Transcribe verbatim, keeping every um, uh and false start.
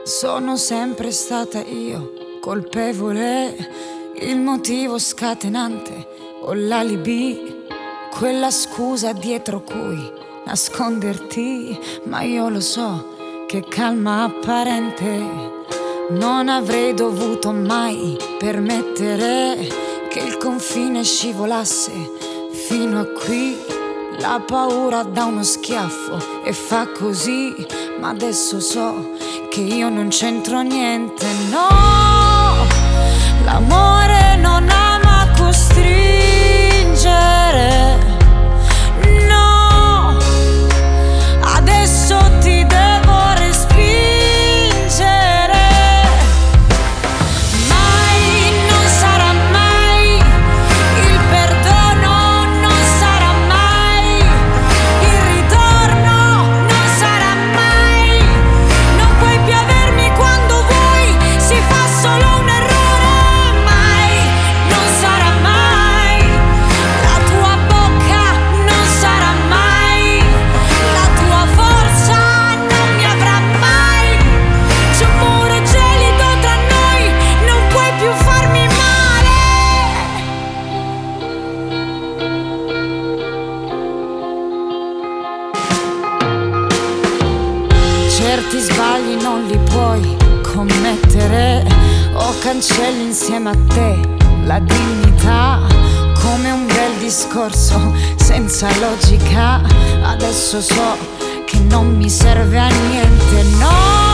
Sono sempre stata io colpevole, il motivo scatenante o l'alibi, quella scusa dietro cui nasconderti. Ma io lo so che calma apparente non avrei dovuto mai permettere che il confine scivolasse fino a qui. La paura dà uno schiaffo e fa così, ma adesso so che io non c'entro niente. No, l'amore non ama costringere. No, adesso ti devo respingere. Mai, non sarà mai il perdono, non sarà mai il ritorno, non sarà mai. Non puoi più avermi quando vuoi, si fa solo un errore. Mai, non sarà mai la tua bocca, non sarà mai la tua forza, non mi avrà mai. C'è un muro gelido tra noi, non puoi più farmi male. Certi sbagli non li puoi commettere o cancelli insieme a te la dignità, come un bel discorso senza logica. Adesso so che non mi serve a niente. No,